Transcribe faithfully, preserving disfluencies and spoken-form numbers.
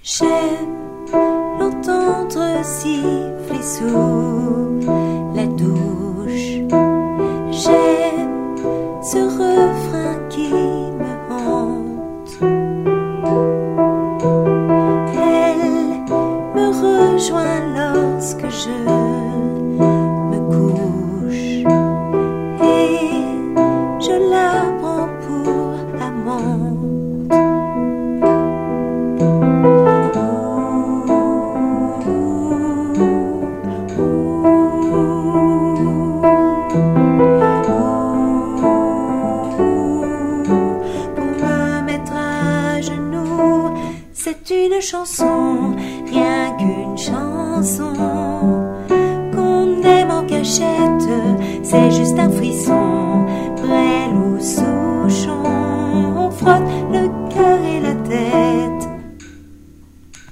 J'aime l'entendre siffler sous la douche. J'aime ce refrain qui me hante. Elle me rejoint lorsque je me couche et je la prends pour amante. C'est une chanson, rien qu'une chanson, qu'on aime en cachette, c'est juste un frisson, près ou sous